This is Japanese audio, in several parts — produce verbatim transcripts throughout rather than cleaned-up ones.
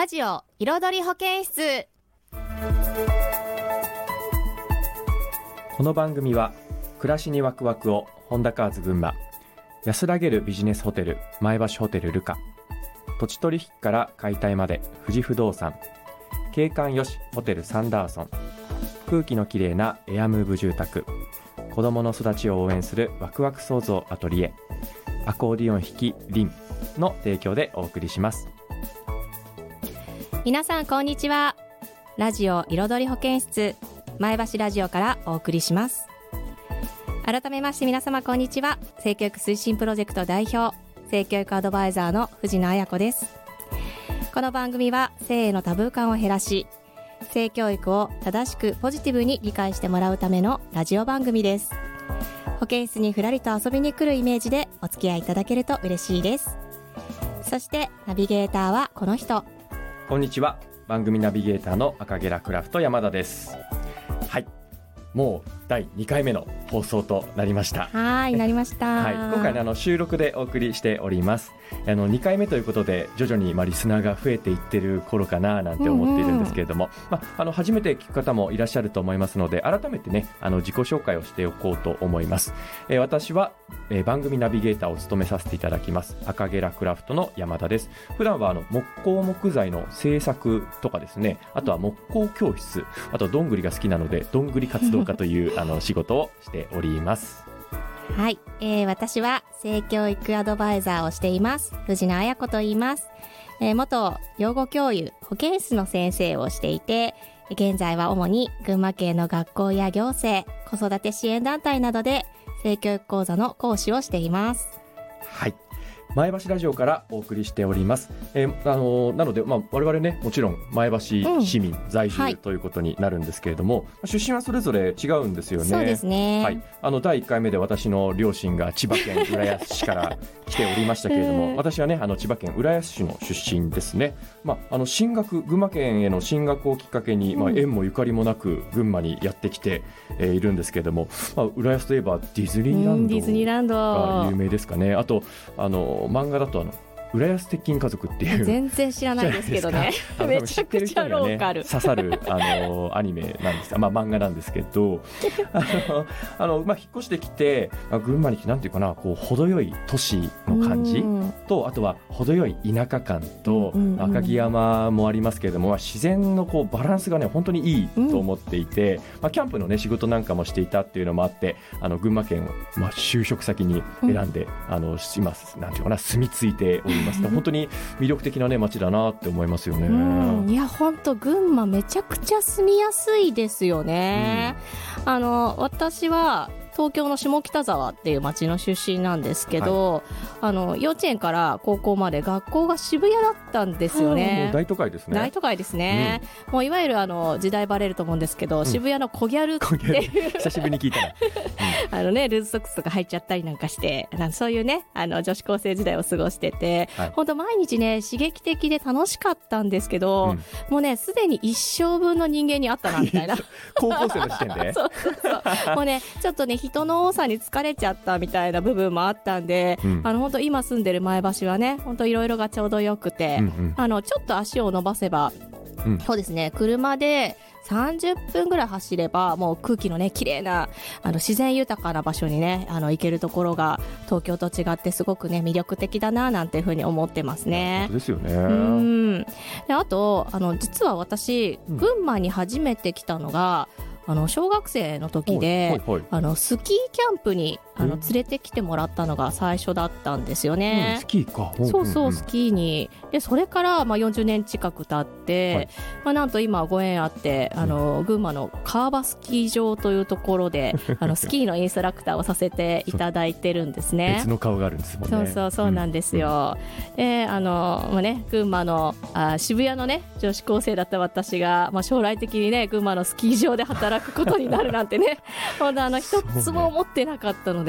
ジオ彩り保健室。 この番組は暮らしにワクワクをホンダカーズ群馬、安らげるビジネスホテル前橋ホテルルカ、土地取引から解体まで富士不動産、景観よしホテルサンダーソン、空気のきれいなエアムーブ住宅、子どもの育ちを応援するワクワク創造アトリエ、アコーディオン弾きリンの提供でお送りします。 皆さんこんにちは。ラジオ彩り保健室前橋ラジオからお送りします。改めまして皆様こんにちは。性教育推進プロジェクト代表、性教育アドバイザーの藤野彩子です。この番組は性へのタブー感を減らし、性教育を正しくポジティブに理解してもらうためのラジオ番組です。保健室にふらりと遊びに来るイメージでお付き合いいただけると嬉しいです。そしてナビゲーターはこの人。 こんにちは。番組ナビゲーターの赤ゲラクラフト山田です。はい、もうだいにかいめの放送となりました。 はいなりました、 はい、今回、ね、あの収録でお送りしております。あのにかいめということで徐々にまあリスナーが増えていってる頃かななんて思っているんですけれども、うんうんまあ、あの初めて聞く方もいらっしゃると思いますので、改めてねあの自己紹介をしておこうと思います。えー、私は、えー、番組ナビゲーターを務めさせていただきます赤ゲラクラフトの山田です。普段はあの木工木材の製作とかですね、あとは木工教室、あとどんぐりが好きなのでどんぐり活動家というあの仕事をしております。 はい、えー、私は性教育アドバイザーをしています藤野彩子と言います。えー、元養護教諭保健室の先生をしていて、現在は主に群馬県の学校や行政、子育て支援団体などで性教育講座の講師をしています。 はい、前橋ラジオからお送りしております。えー、あのー、なので、まあ、我々ねもちろん前橋市民在住、うん、ということになるんですけれども、はい、出身はそれぞれ違うんですよね。 そうですね、 はい、あのだいいっかいめで私の両親が千葉県浦安市から来ておりましたけれども私はねあの千葉県浦安市の出身ですね。まあ、あの進学群馬県への進学をきっかけに、まあ、縁もゆかりもなく群馬にやってきて、えー、いるんですけれども、まあ、浦安といえばディズニーランドが有名ですかね。あとあの漫画だとあの浦安鉄筋家族っていう全然知らないですけどねめちゃくちゃローカル、 ね、刺さるあのアニメなんです、まあ、漫画なんですけどあのあの、まあ、引っ越してきて群馬に来てなんていうかなこう程よい都市の感じと、あとは程よい田舎感と、うんうん、赤城山もありますけれども、まあ、自然のこうバランスがね本当にいいと思っていて、うんまあ、キャンプのね仕事なんかもしていたっていうのもあってあの群馬県を、まあ、就職先に選んで、うん、あの今なんていうかな住み着いております本当に魅力的な、ね、街だなって思いますよね。 うん、いや本当群馬めちゃくちゃ住みやすいですよね。うん、あの私は東京の下北沢っていう町の出身なんですけど、はい、あの幼稚園から高校まで学校が渋谷だったんですよね。 もう大都会ですね。 大都会ですね。うん、もういわゆるあの時代バレると思うんですけど、うん、渋谷の小ギャルっていう久しぶりに聞いた、 うん、あのねルーズソックスとか入っちゃったりなんかしてそういうねあの女子高生時代を過ごしてて、はい、本当毎日ね刺激的で楽しかったんですけど、うん、もうねすでに一生分の人間に会ったなみたいな高校生の時点でそうそうそうもうねちょっとね人の多さに疲れちゃったみたいな部分もあったんで、うん、あの本当今住んでる前橋はね本当いろいろがちょうどよくて、うんうん、あのちょっと足を伸ばせば、うん、そうですね車でさんじゅっぷんぐらい走ればもう空気のね綺麗なあの自然豊かな場所にねあの行けるところが東京と違ってすごくね魅力的だななんていうふうに思ってますね。 本当ですよね。 うんであとあの実は私群馬に初めて来たのが、あの小学生の時で、はいはいはい、あのスキーキャンプにあの連れてきてもらったのが最初だったんですよね。 うん、スキーか。 そうそう、うんうん、スキーにでそれからまあよんじゅうねん近く経って、はいまあ、なんと今ご縁あってあの群馬の川場スキー場というところであのスキーのインストラクターをさせていただいてるんですね。 別の顔があるんですもんね。 そうそうそうなんですよ。うん、であの、まあね、群馬のあ渋谷のね女子高生だった私が、まあ、将来的にね群馬のスキー場で働くことになるなんてね本当あの一つも思ってなかったので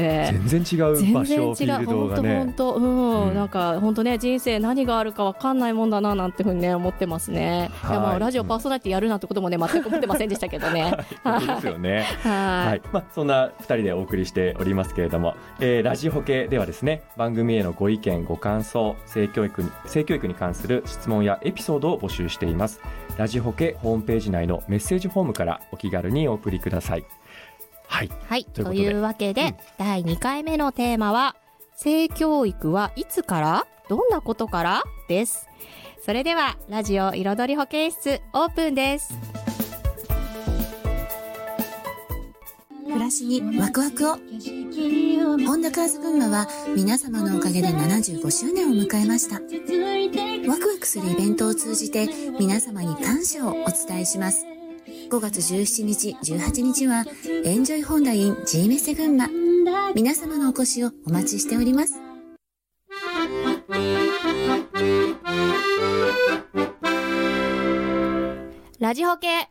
で全然違う場所、フィールドがね、 本当本当、うんうん、なんか本当ね、人生何があるか分かんないもんだななんてふうにね思ってますね。いや、まあラジオパーソナリティやるなんてこともね全く思ってませんでしたけどね。 そうですよね。はい、はい、まあ、そんなふたりでお送りしておりますけれども、えー、ラジホケではですね、番組へのご意見ご感想、性教育に性教育に関する質問やエピソードを募集しています。ラジホケホームページ内のメッセージフォームからお気軽にお送りください。はい、はい、 というわけで、うん、だいにかいめのテーマは性教育はいつからどんなことからです。それではラジオ彩り保健室オープンです。 暮らしにワクワクを。本田カーズ群馬は皆様のおかげでななじゅうごしゅうねんを迎えました。ワクワクするイベントを通じて皆様に感謝をお伝えします。ごがつじゅうしちにち、じゅうはちにちはエンジョイホンダ in ジーメッセ群馬、皆様のお越しをお待ちしております。 ラジホケ。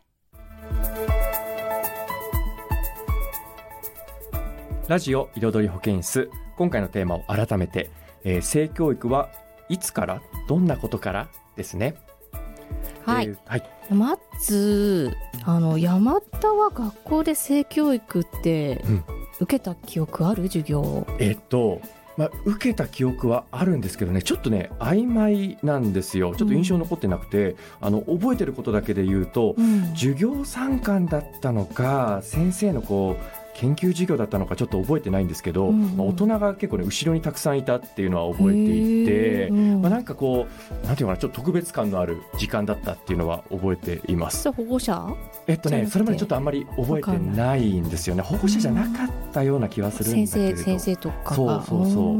ラジオ彩り保健室、今回のテーマを改めて、えー、性教育はいつからどんなことからですね。 はい、えーはい、まずあの山田は学校で性教育って受けた記憶ある？授業。 えっとまあ、受けた記憶はあるんですけどね、ちょっとね曖昧なんですよ。ちょっと印象残ってなくて、うん、あの覚えてることだけで言うと、うん、授業参観だったのか先生のこう研究授業だったのかちょっと覚えてないんですけど、うんうん、まあ、大人が結構ね後ろにたくさんいたっていうのは覚えていて、うん、まあ、なんかこうなんていうかな、ちょっと特別感のある時間だったっていうのは覚えています。 保護者？ えっとねそれまでちょっとあんまり覚えてないんですよね。保護者じゃなかったような気はするんだけれど、 先生先生とか。 そうそうそう。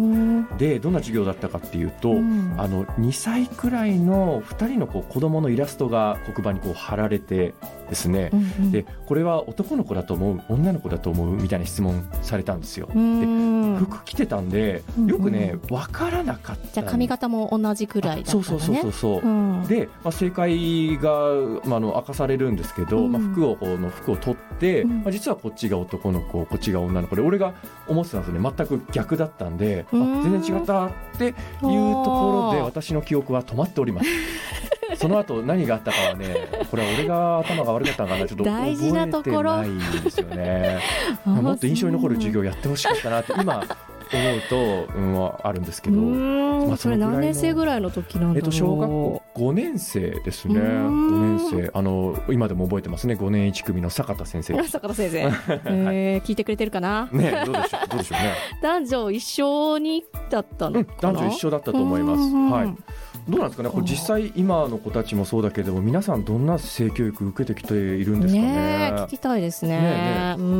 でどんな授業だったかっていうと、うん、あのにさいくらいのふたりのこう子供のイラストが黒板にこう貼られてですね、うんうん、でこれは男の子だと思う女の子だと思うみたいな質問されたんですよ。で服着てたんでよくね分からなかった。 じゃあ髪型も同じくらいだったんだね。 そうそうそうそう、うん、で、まあ、正解が、まあ、あの明かされるんですけど、うん、まあ、服をこの服を取って、うん、まあ、実はこっちが男の子こっちが女の子で、俺が思ってたんですよね。全く逆だったんで、あ、全然違ったっていうところで私の記憶は止まっております。その後何があったかはね、これは俺が頭が悪かったのかな、ちょっと覚えてないんですよね。もっと印象に残る授業やってほしかったなって今思うと、うん、あるんですけど、 まあ、それ何年生ぐらいの時なんだろう。 えっと、小学校ごねんせいですね。ごねんせい、あの今でも覚えてますね。ごねんいち組の坂田先生。 坂田先生、えー、聞いてくれてるかな、 ね、どうでしょう、どうでしょうね。 男女一緒にだったのかな、 うん、男女一緒だったと思います。はい、どうなんですかね、これ実際今の子たちもそうだけども、皆さんどんな性教育受けてきているんですかね。 ね、聞きたいですね。ねえねえ、うん、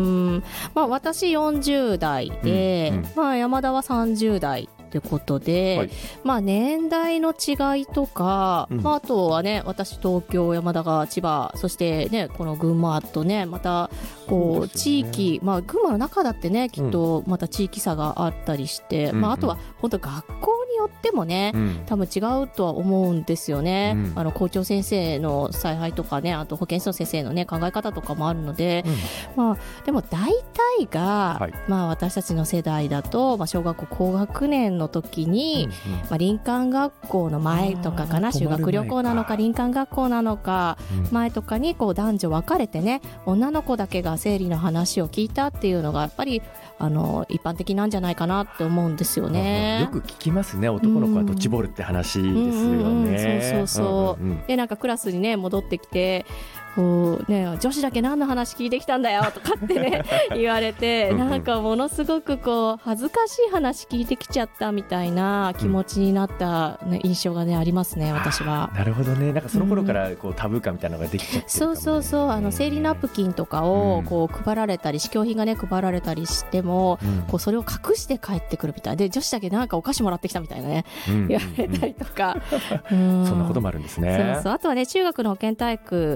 まあ、私よんじゅうだいで、うんうん、まあ、山田はさんじゅうだいということで、はい、まあ、年代の違いとか、うん、まあ、あとはね、私東京、山田が千葉、そしてねこの群馬とね、またこう地域、まあ、群馬の中だってねきっとまた地域差があったりして、うん、まあ、あとは本当学校によってもね、うん、多分違うとは思うんですよね。うん、あの校長先生の采配とかね、あと保健室の先生のね考え方とかもあるので、うん、まあ、でも大体が、はい、まあ、私たちの世代だと、まあ、小学校高学年の時に、うんうん、まあ、林間学校の前とかかな、修学旅行なのか林間学校なのか、うん、前とかにこう男女分かれてね、女の子だけが生理の話を聞いたっていうのがやっぱりあの一般的なんじゃないかなって思うんですよね。 よく聞きますね、男の子はドッジボールって話ですよね。うんうんうん、 そうそうそう、うんうん、でなんかクラスにね戻ってきて、こうね、女子だけ何の話聞いてきたんだよとかってね言われて、うんうん、なんかものすごくこう恥ずかしい話聞いてきちゃったみたいな気持ちになった、ね、印象がねありますね、私は。 なるほどね。なんかその頃からこうタブー感みたいなのができちゃってるかも、ね、 そうそうそう、あの生理ナプキンとかをこう配られたり、試供品がね配られたりしても、うん、こうそれを隠して帰ってくるみたいで、女子だけなんかお菓子もらってきたみたいなね、うん、言われたりとか、うん、 そんなこともあるんですね。 そうそう、あとはね中学の保健体育の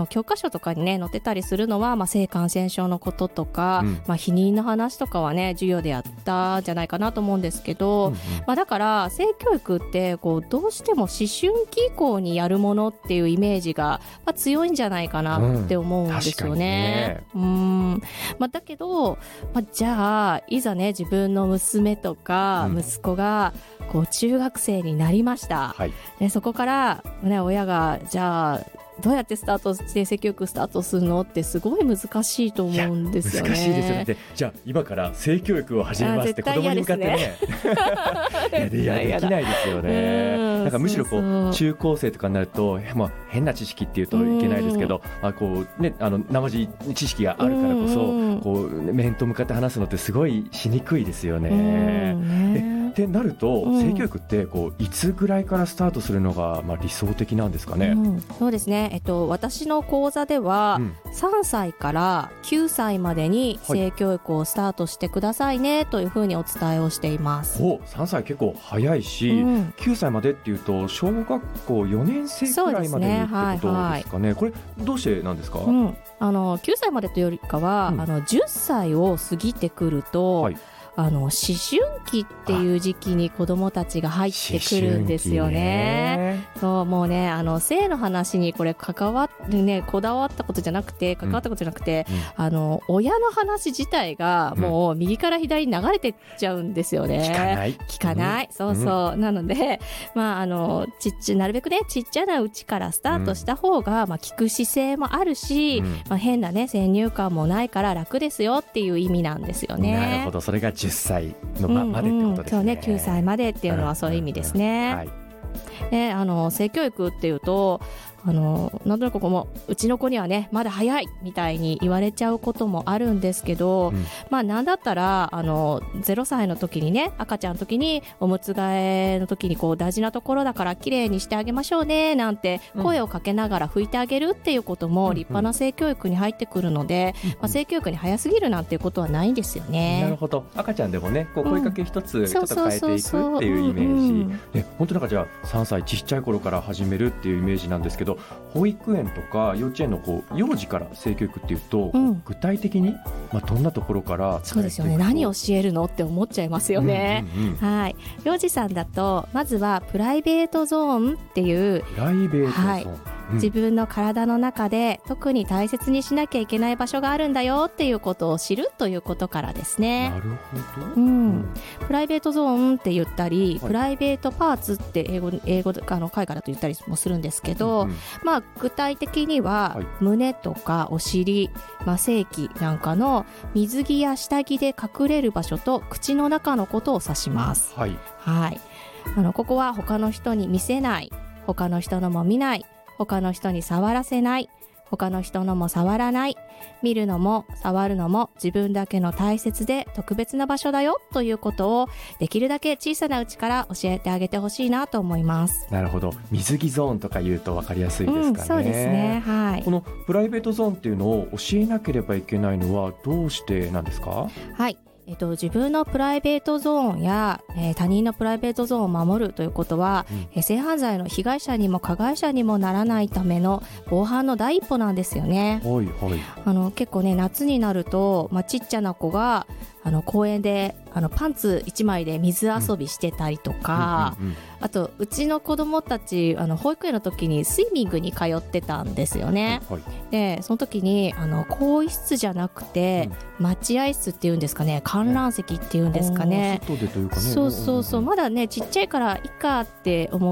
の教科書とかにね載ってたりするのは、まあ、性感染症のこととか、うんまあ、避妊の話とかはね授業でやったんじゃないかなと思うんですけど、うんうんまあ、だから性教育ってこうどうしても思春期以降にやるものっていうイメージが、まあ、強いんじゃないかなって思うんですよね。うん、うんまあ、だけど、まあ、じゃあいざね自分の娘とか息子がこう中学生になりました、うんはい、でそこから、ね、親がじゃあどうやってスタートして性教育スタートするのってすごい難しいと思うんですよね。 難しいですよね。じゃあ今から性教育を始めますって子供に向かってねいやいやできないですよね。なんかむしろこうそうそう中高生とかになると、まあ、変な知識っていうといけないですけど、まあこうね、あの生地知識があるからこそこう面と向かって話すのってすごいしにくいですよね。ってなると、うん、性教育ってこういつぐらいからスタートするのが、まあ、理想的なんですかね。 うん、そうですね、えっと、私の講座では、うん、さんさいからきゅうさいまでに性教育をスタートしてくださいね、はい、というふうにお伝えをしています。 おさんさい結構早いし、うん、きゅうさいまでっていうと小学校よねん生くらいまでにってことですかね。はいはい、これどうしてなんですか。うん、 あのきゅうさいまでというよりかは、うん、あのじゅっさいを過ぎてくると、はいあの思春期っていう時期に子どもたちが入ってくるんですよ ね, ねそうもうねあの性の話にこれ関わってねこだわったことじゃなくて関わったことじゃなくて、うん、あの親の話自体がもう右から左に流れてっちゃうんですよね。 聞かない聞かない、うん、そうそう、うん、なので、まあ、あのちっちなるべくねちっちゃなうちからスタートした方が、うんまあ、聞く姿勢もあるし、うんまあ、変なね先入観もないから楽ですよっていう意味なんですよね。 なるほど、それがじゅっさいの ま,、うんうん、までってことですね。 そうね、きゅうさいまでっていうのはそういう意味ですね。うんうんうんはい、であの性教育っていうとあのなんとなくこのうちの子にはねまだ早いみたいに言われちゃうこともあるんですけど、うん、まあなんだったらあのゼロさいの時にね赤ちゃんの時におむつ替えの時にこう大事なところだからきれいにしてあげましょうねなんて声をかけながら拭いてあげるっていうことも立派な性教育に入ってくるので、うんうんまあ、性教育に早すぎるなんていうことはないんですよね。 なるほど、赤ちゃんでもねこう声かけ一つちょっと変えていくっていうイメージで、本当なんかじゃあさんさいちっちゃい頃から始めるっていうイメージなんですけど、保育園とか幼稚園のこう幼児から性教育っていうと、うん、具体的に、まあ、どんなところからそうですよね、何教えるのって思っちゃいますよね、うんうんうん、はい、幼児さんだとまずはプライベートゾーンっていうプライベートゾーン、はいうん、自分の体の中で特に大切にしなきゃいけない場所があるんだよっていうことを知るということからですね。 なるほど、 うんうん、プライベートゾーンって言ったり、はい、プライベートパーツって英語、英語あの海外だと言ったりもするんですけど、うんうん、まあ具体的には、はい、胸とかお尻、まあ、性器なんかの水着や下着で隠れる場所と口の中のことを指します、はいはい、あのここは他の人に見せない、他の人のも見ない、他の人に触らせない、他の人のも触らない、見るのも触るのも自分だけの大切で特別な場所だよということをできるだけ小さなうちから教えてあげてほしいなと思います。 なるほど、水着ゾーンとか言うと分かりやすいですかね、うん、 そうですね、はい、 このプライベートゾーンっていうのを教えなければいけないのはどうしてなんですか。 はい、えっと、自分のプライベートゾーンや、えー、他人のプライベートゾーンを守るということは、うんえー、性犯罪の被害者にも加害者にもならないための防犯の第一歩なんですよね。 はいはい、 あの結構ね夏になると、まあ、ちっちゃな子があの公園であのパンツいちまいで水遊びしてたりとか、うんうんうんうん、あとうちの子供たちあの保育園の時にスイミングに通ってたんですよね、はいはい、でその時にあの更衣室じゃなくて、うん、待合室っていうんですかね、観覧席っていうんですかね、 外でというかね、 そうそうそう、まだねちっちゃいからいいかって思って、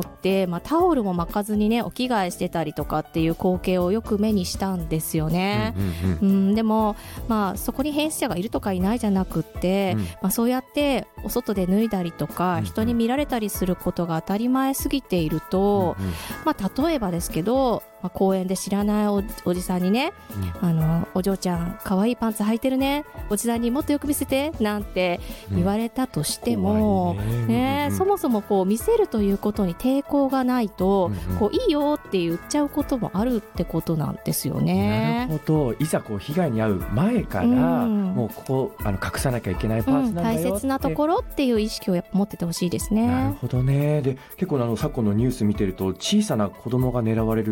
まあ、タオルも巻かずにねお着替えしてたりとかっていう光景をよく目にしたんですよね、うんうんうんうん、でも、まあ、そこに変質者がいるとかいないじゃなくって、うんまあ、そうやってお外で脱いだりとか、うん、人に見られたりすることが当たり前すぎていると、うんうんまあ、例えばですけど、まあ、公園で知らない お, おじさんにね、うん、あのお嬢ちゃんかわいいパンツ履いてるね、おじさんにもっとよく見せてなんて言われたとしても、うんねね、そもそもこう見せるということに抵抗がないと、うんうん、こういいよって言っちゃうこともあるってことなんですよね。 なるほど、いざこう被害に遭う前から、うん、もうここあの隠さなきゃいけないパーツなんだよって、うん、大切なところっていう意識をやっぱ持っててほしいですね。 なるほどね。で結構あの昨今のニュース見てると小さな子供が狙われる性犯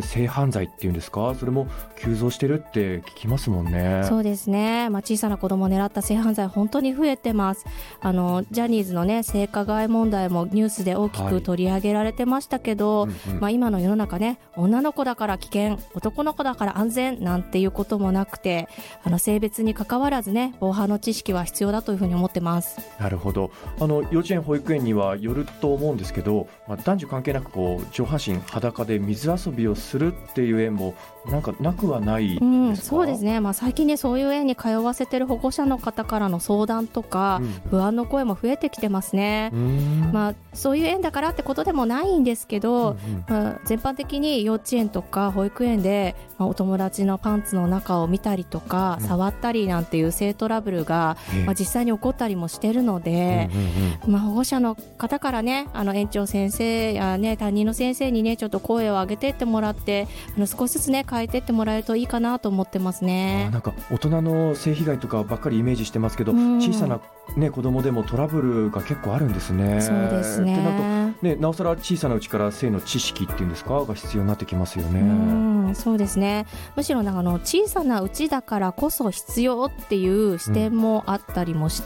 犯罪っていうんですか、それも急増してるって聞きますもんね。 そうですね、まあ、小さな子供を狙った性犯罪本当に増えてます。あのジャニーズの、ね、性加害問題もニュースで大きく取り上げられてましたけど、はいうんうんまあ、今の世の中ね、女の子だから危険、男の子だから安全なんていうこともなくて、あの性別に関わらずね、防犯の知識は必要だというふうに思ってます。 なるほど。あの幼稚園保育園にはよると思うんですけど、まあ、男女関係なくこう上半身裸で水遊びをするっていう園もなんかなくはないですか？うん、 そうですね、まあ、最近ねそういう園に通わせてる保護者の方からの相談とか、うん、不安の声も増えてきてますね。まあ、そういう園だからってことでもないんですけど、うんうんまあ、全般的に幼稚園とか保育園で、まあ、お友達のパンツの中を見たりとか、うん、触ったりなんていう性トラブルが、まあ、実際に起こったりもしてるので、うんうんうんまあ、保護者の方からね、あの園長先生や、ね、担任の先生にねちょっと声を上げてってもらって、あの少しずつね変えてってもらえるといいかなと思ってますね。 あ、なんか大人の性被害とかばっかりイメージしてますけど、うん、小さな、ね、子供でもトラブルが結構あるんですね。 そうですね。 ってなると、ね、なおさら小さなうちから性の知識っていうんですかが必要になってきますよね。 うんそうですね。むしろなんかあの小さなうちだからこそ必要っていう視点もあったりもして、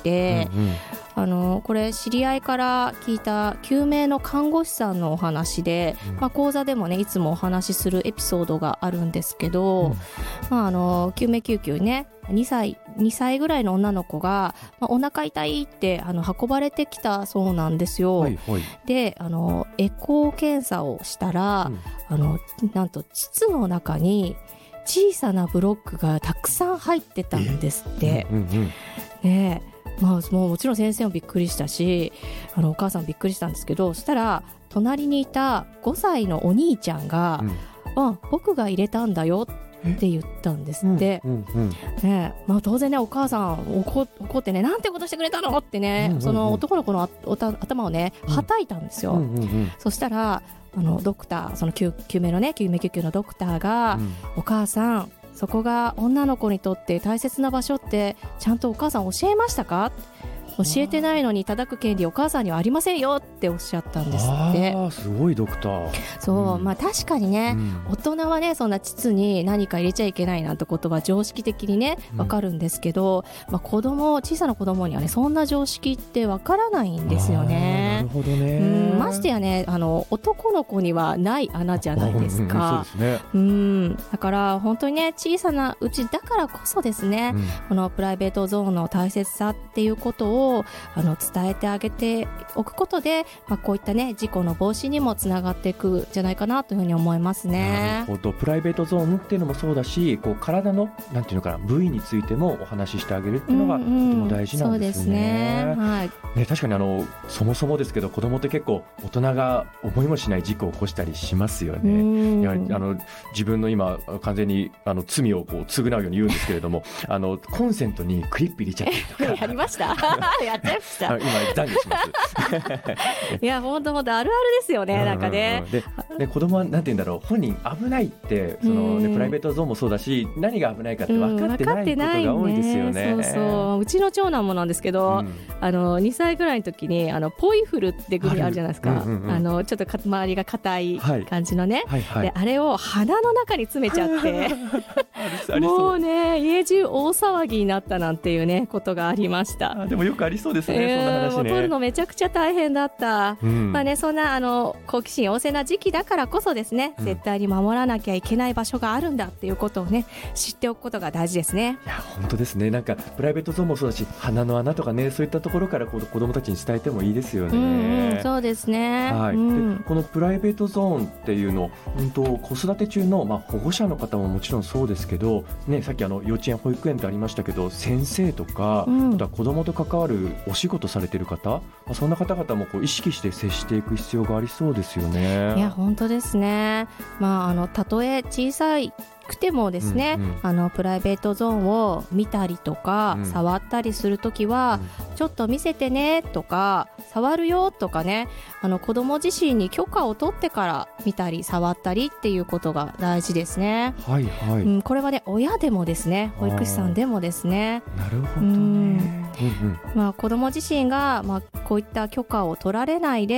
うんうんうんあのこれ知り合いから聞いた救命の看護師さんのお話で、うんまあ、講座でもねいつもお話しするエピソードがあるんですけど、うんまあ、あの救命救急ね2歳、にさいぐらいの女の子が、まあ、お腹痛いってあの運ばれてきたそうなんですよ、はいはい、であのエコー検査をしたら、うん、あのなんと膣の中に小さなブロックがたくさん入ってたんですって、うんうんうんねまあ、もうもちろん先生もびっくりしたし、あのお母さんもびっくりしたんですけど、そしたら隣にいたごさいのお兄ちゃんが、うん、あ僕が入れたんだよって言ったんですって、うんうんうんねまあ、当然ねお母さん怒、怒ってねなんてことしてくれたのってね、うんうんうん、その男の子のおた頭をねはたいたんですよ、うんうんうん、そしたらあのドクターその 救, 救命のね救命救急のドクターが、うん、お母さんそこが女の子にとって大切な場所ってちゃんとお母さん教えましたか？教えてないのに叩く権利お母さんにはありませんよっておっしゃったんですって。 あすごいドクター。 そう、うんまあ、確かにね、うん、大人はねそんな膣に何か入れちゃいけないなんてことは常識的にね分かるんですけど、うんまあ、子供小さな子供にはねそんな常識って分からないんですよね。 なるほどね。 うんましてやねあの男の子にはない穴じゃないですか。 そうですね。 うんだから本当にね小さなうちだからこそですね、うん、このプライベートゾーンの大切さっていうことをあの伝えてあげておくことで、まあ、こういったね事故の防止にもつながっていくんじゃないかなというふうに思いますね。 なるほど。プライベートゾーンっていうのもそうだし、こう体のなんていうのかな部位についてもお話ししてあげるっていうのがとても大事なんですね。うんうん、そうですね。はい。ね、確かにあのそもそもですけど子供って結構大人が思いもしない事故を起こしたりしますよね。いやあの自分の今完全にあの罪をこう償うように言うんですけれどもあのコンセントにクリップ入れちゃったりとかやりましたやってました今懺悔しますいや本当本当あるあるですよね。なんかね、 でで子供はなんて言うんだろう、本人危ないってその、ね、プライベートゾーンもそうだし何が危ないかって分かってないことが多いですよね。 そうそう、うちの長男もなんですけど、うん、あのにさいぐらいの時にあのポイフルってグミあるじゃないですか。あ、うんうんうん、あのちょっと周りが硬い感じのね、はいはいはい、であれを鼻の中に詰めちゃってもうね家中大騒ぎになったなんていうねことがありました。 あでもよくありそうですね、えー、そんな話ね。 取るのめちゃくちゃ大変だった、うんまあね、そんなあの好奇心旺盛な時期だからこそですね、うん、絶対に守らなきゃいけない場所があるんだっていうことをね知っておくことが大事ですね。 いや本当ですね。なんかプライベートゾーンもそうだし鼻の穴とかねそういったところからこう子どもたちに伝えてもいいですよね。 うんうん、そうですね、 はいうん、でこのプライベートゾーンっていうの本当子育て中の、まあ、保護者の方ももちろんそうですけど、ね、さっきあの幼稚園保育園ってありましたけど先生とか、うん、あとは子どもと関わるお仕事されている方、まあ、そんな方々もこう意識して接していく必要がありそうですよね。 いや本当ですね。まああのたとえ小さいくてもですね、うんうん、あのプライベートゾーンを見たりとか、うん、触ったりするときは、うん、ちょっと見せてねとか触るよとかね、あの子供自身に許可を取ってから見たり触ったりっていうことが大事ですね。 はいはい、 うん、これはね親でもですね保育士さんでもですね。 なるほどね。うんうんまあ、子供自身が、まあ、こういった許可を取られないで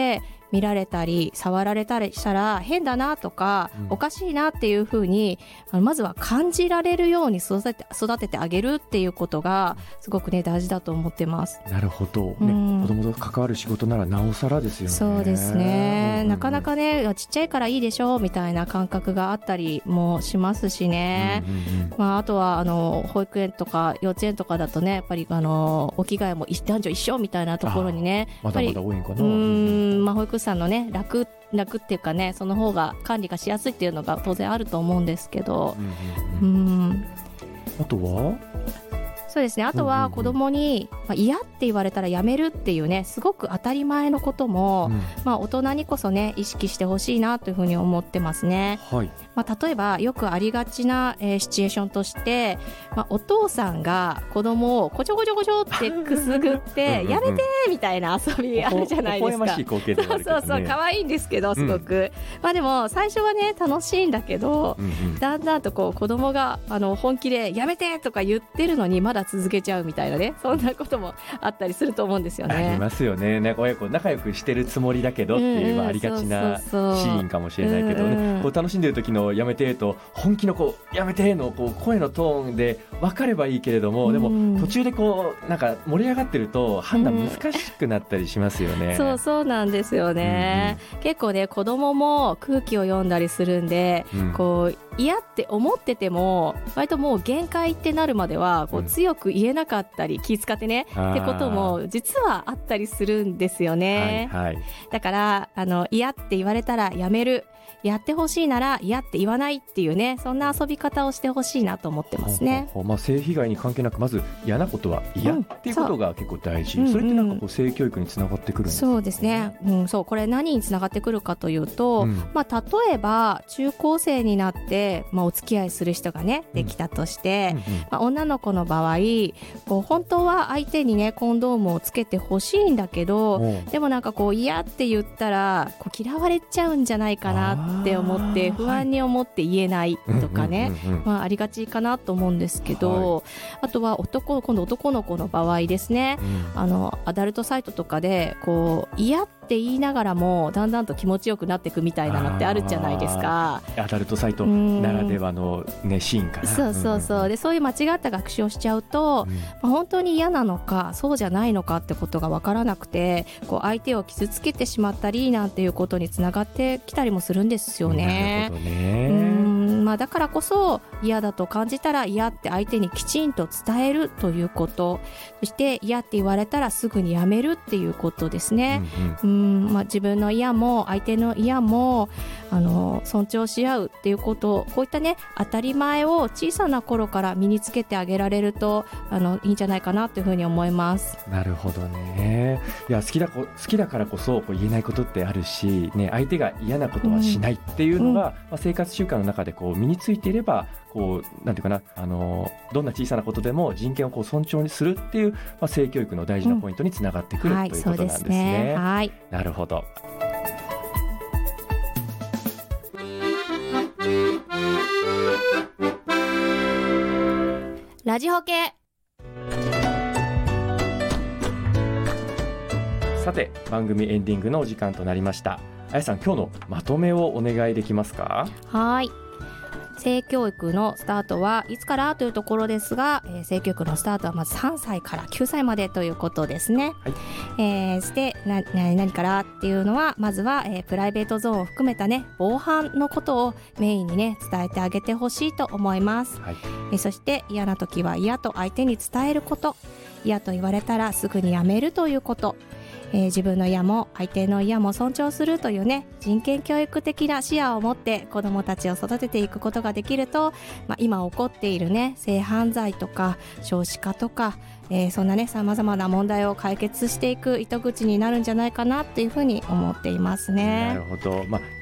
見られたり触られたりしたら変だなとか、うん、おかしいなっていうふうにまずは感じられるように育てて、育ててあげるっていうことがすごくね大事だと思ってます。 なるほど、ね、うん、子供と関わる仕事ならなおさらですよね。 そうですね、うんうん、なかなかねちっちゃいからいいでしょみたいな感覚があったりもしますしね、うんうんうん、まあ、あとはあの保育園とか幼稚園とかだとねやっぱりあのお着替えも男女一緒みたいなところにねまだまだ多いんかな。 うーん、まあ、保育士さんのね楽楽っていうかねその方が管理がしやすいっていうのが当然あると思うんですけど、うんうんうん、うん、 あとはそうですね、あとは子供に、まあ、嫌って言われたらやめるっていうねすごく当たり前のことも、うん、まあ、大人にこそね意識してほしいなというふうに思ってますね、はい、まあ、例えばよくありがちな、えー、シチュエーションとして、まあ、お父さんが子供をこちょこちょこちょってくすぐってうんうん、うん、やめてみたいな遊びあるじゃないですか。 微笑ましい光景ではあるけどね。 そうそう可愛いんですけどすごく、うん、まあ、でも最初はね楽しいんだけど、うんうん、だんだんとこう子供があの本気でやめてとか言ってるのにまだ続けちゃうみたいなね、そんなこともあったりすると思うんですよね。 ありますよね。なんか親子仲良くしてるつもりだけどっていう、うんうん、ありがちなシーンかもしれないけどね、うんうん、こう楽しんでる時のやめてと本気のこうやめてのこう声のトーンで分かればいいけれども、うん、でも途中でこうなんか盛り上がってると判断難しくなったりしますよね、うん、 そうそうなんですよね、うんうん、結構ね子供も空気を読んだりするんで、うん、こう嫌って思ってても割ともう限界ってなるまではこう強く言えなかったり、うん、気遣ってねってことも実はあったりするんですよね、はいはい、だからあの嫌って言われたらやめる、やってほしいなら嫌って言わないっていうねそんな遊び方をしてほしいなと思ってますね。 ほうほう、まあ、性被害に関係なくまず嫌なことは嫌、うん、っていうことが結構大事、うん、それってなんかこう性教育につながってくるんですか？ そうですね、うん、そうこれ何につながってくるかというと、うん、まあ、例えば中高生になって、まあ、お付き合いする人がねできたとして、うんうんうん、まあ、女の子の場合こう本当は相手にねコンドームをつけてほしいんだけど、でもなんかこう嫌って言ったらこう嫌われちゃうんじゃないかなって思って不安に思って言えないとかね、はい、まあ、ありがちかなと思うんですけど、はい、あとは男今度男の子の場合ですね、うん、あのアダルトサイトとかでこう嫌って言いながらもだんだんと気持ちよくなっていくみたいなのってあるじゃないですか。 アダルトサイトならではの、ね、シーンかな。 そうそうそう、うんうん、でそういう間違った学習をしちゃうと、うん、まあ、本当に嫌なのかそうじゃないのかってことが分からなくてこう相手を傷つけてしまったりなんていうことにつながってきたりもするんですよね。 なるほどね。 うん、まあ、だからこそ嫌だと感じたら嫌って相手にきちんと伝えるということ、そして嫌って言われたらすぐにやめるっていうことですね、うんうん、うん、まあ、自分の嫌も相手の嫌もあの尊重し合うっていうこと、こういったね当たり前を小さな頃から身につけてあげられるとあのいいんじゃないかなというふうに思います。 なるほどね。いや好きだこ好きだからこそこう言えないことってあるし、ね、相手が嫌なことはしないっていうのが、うん、まあ、生活習慣の中でこう身についていればこうなんていうかな、あのどんな小さなことでも人権をこう尊重にするっていう、まあ、性教育の大事なポイントにつながってくる、うん、ということなんですね。はい、そうですね。はい、なるほど。 ラジホケ。 さて番組エンディングのお時間となりました。あやさん、今日のまとめをお願いできますか？ はい、性教育のスタートはいつからというところですが、えー、性教育のスタートはまずさんさいからきゅうさいまでということですね、はい、えー、してなな何からっていうのはまずは、えー、プライベートゾーンを含めたね防犯のことをメインにね伝えてあげてほしいと思います、はい、えー、そして嫌な時は嫌と相手に伝えること、嫌と言われたらすぐにやめるということ、えー、自分の嫌も相手の嫌も尊重するというね人権教育的な視野を持って子どもたちを育てていくことができると、まあ、今起こっているね性犯罪とか少子化とか、えー、そんなねさまざまな問題を解決していく糸口になるんじゃないかなっていうふうに思っていますね。 なるほど、まあ、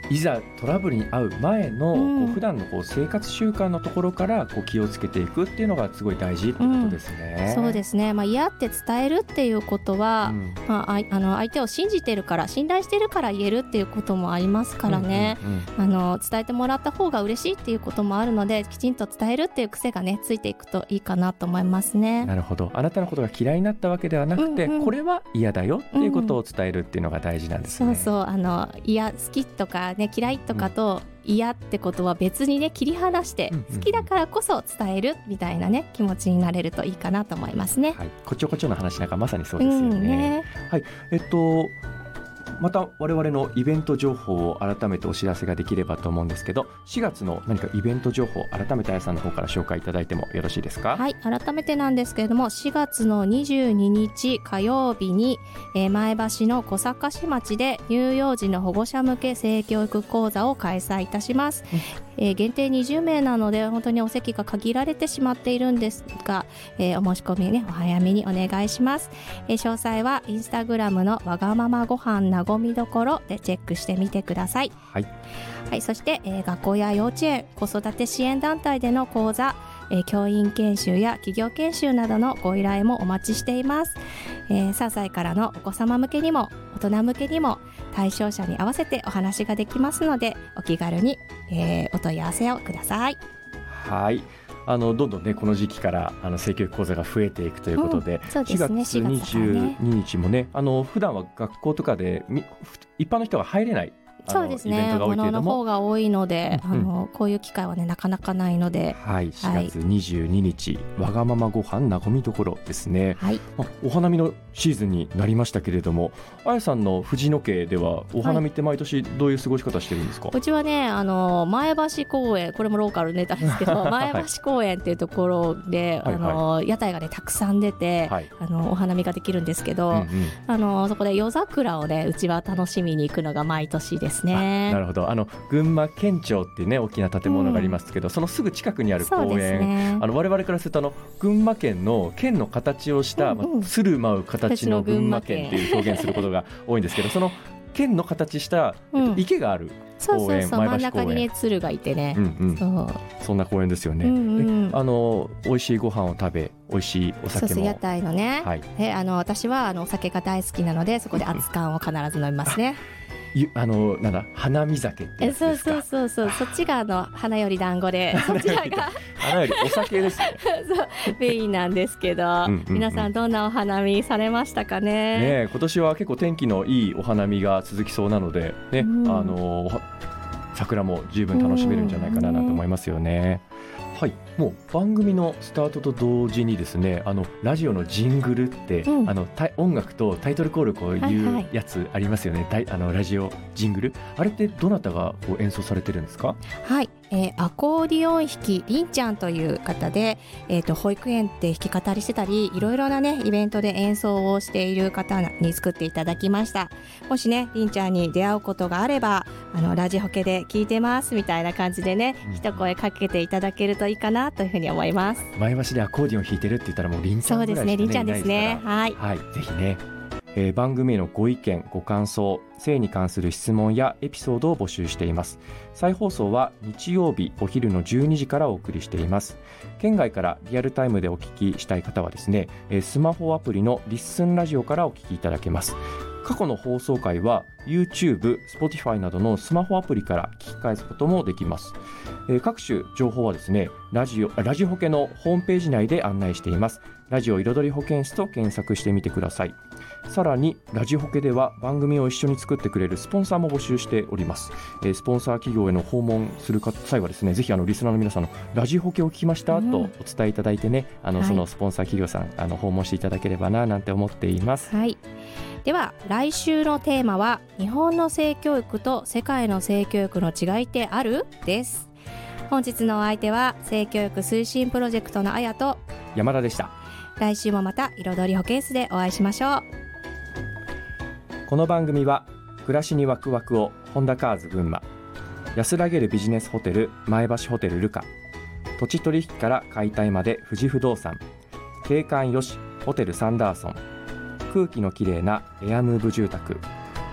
いざトラブルに遭う前の、 うん、 こう普段のこう生活習慣のところからこう気をつけていくっていうのがすごい大事ってことですね、 うん、そうですね、まあ、嫌って伝えるっていうことは、うんまあ、あの相手を信じてるから信頼してるから言えるっていうこともありますからね、うんうんうん、あの伝えてもらった方が嬉しいっていうこともあるのできちんと伝えるっていう癖がねついていくといいかなと思いますね。 なるほど。あなたのことが嫌いになったわけではなくて、うんうん、これは嫌だよっていうことを伝えるっていうのが大事なんですね、うん、 そうそうあの嫌好きとか、ね、嫌いとかと、うん嫌ってことは別にね切り離して好きだからこそ伝えるみたいなね気持ちになれるといいかなと思いますね、 はい、こちょこちょの話なんかまさにそうですよね、うんねはいえっとまた我々のイベント情報を改めてお知らせができればと思うんですけど、しがつの何かイベント情報改めてあやさんの方から紹介いただいてもよろしいですか。 はい、改めてなんですけれどもしがつのにじゅうににち火曜日に、えー、前橋の小坂市町で乳幼児の保護者向け性教育講座を開催いたします、うんえー、限定にじゅうめいなので本当にお席が限られてしまっているんですが、えー、お申し込みねお早めにお願いします、えー、詳細はインスタグラムのわがままごはんなごみどころでチェックしてみてください。はい、はい、そして、えー、学校や幼稚園子育て支援団体での講座、えー、教員研修や企業研修などのご依頼もお待ちしています、えー、さんさいからのお子様向けにも大人向けにも対象者に合わせてお話ができますのでお気軽に、えー、お問い合わせをください。 はいあのどんどんねこの時期からあの性教育講座が増えていくということで、うんそうですね、しがつにじゅうににちもねあの普段は学校とかで一般の人が入れないそうですねものの方が多いので、うんうん、あのこういう機会はねなかなかないので、 はい、しがつにじゅうににち、はい、わがままごはんなごみどころですね、はい、お花見のシーズンになりましたけれどもあやさんの藤野家ではお花見って毎年どういう過ごし方してるんですか。 はい、うちはねあの前橋公園これもローカルネタですけど前橋公園っていうところで、はい、あの屋台がねたくさん出て、はい、あのお花見ができるんですけど、うんうん、あのそこで夜桜をねうちは楽しみに行くのが毎年ですね。 なるほどあの群馬県庁っていうね大きな建物がありますけど、うん、そのすぐ近くにある公園、ね、あの我々からするとあの群馬県の県の形をした、うんうんまあ、鶴舞う形の群馬県っていう表現することが多いんですけどその県の形した、うんえっと、池がある公園、 そうそうそう真ん中にね鶴がいてね、 うんうん、そうそんな公園ですよね、うんうん、あの美味しいご飯を食べ美味しいお酒もそうそう屋台のね、はい、であの私はあのお酒が大好きなのでそこで熱燗を必ず飲みますねあのなんだ花見酒ってやつですか。 そうそうそうそうそっちがあの花より団子でそちらが花よりお酒ですねそうメインなんですけどうんうん、うん、皆さんどんなお花見されましたか ね, ね今年は結構天気のいいお花見が続きそうなので、ねうん、あの桜も十分楽しめるんじゃないかなと思いますよね、うん、はいもう番組のスタートと同時にですねあのラジオのジングルって、うん、あの音楽とタイトルコールこういうやつありますよね、はいはい、あのラジオジングルあれってどなたがこう演奏されてるんですか。 はい、えー、アコーディオン弾きりんちゃんという方で、えー、と保育園で弾き語りしてたりいろいろなねイベントで演奏をしている方に作っていただきました。もしねりんちゃんに出会うことがあればあのラジホケで聞いてますみたいな感じでね、うん、一声かけていただけるといいかなというふうに思います。 前橋でアコーディオン弾いてるって言ったらもうりんちゃんぐらいしか、ね、そうですねりんちゃんですねはい、はい、ぜひね、えー、番組へのご意見ご感想性に関する質問やエピソードを募集しています。再放送は日曜日お昼のじゅうにじからお送りしています。県外からリアルタイムでお聞きしたい方はですねスマホアプリのリッスンラジオからお聞きいただけます。過去の放送回は YouTube、Spotify などのスマホアプリから聞き返すこともできます。えー、各種情報はですねラジオ、ラジホケのホームページ内で案内しています。ラジオ彩り保健室と検索してみてください。さらにラジホケでは番組を一緒に作ってくれるスポンサーも募集しております。えー、スポンサー企業への訪問する際はですねぜひあのリスナーの皆さんのラジホケを聞きました、うん、とお伝えいただいてねあの、はい、そのスポンサー企業さんあの訪問していただければななんて思っています。 はい、では来週のテーマは日本の性教育と世界の性教育の違いってあるです。本日のお相手は性教育推進プロジェクトのあやと山田でした。 来週もまた彩り保健室でお会いしましょう。 この番組は暮らしにワクワクをホンダカーズ群馬、安らげるビジネスホテル前橋ホテルルカ、土地取引から解体まで富士不動産、景観よしホテルサンダーソン、空気のきれいなエアムーブ住宅、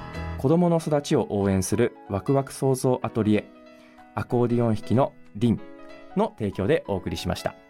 子どもの育ちを応援するワクワク創造アトリエ、アコーディオン弾きのリンの提供でお送りしました。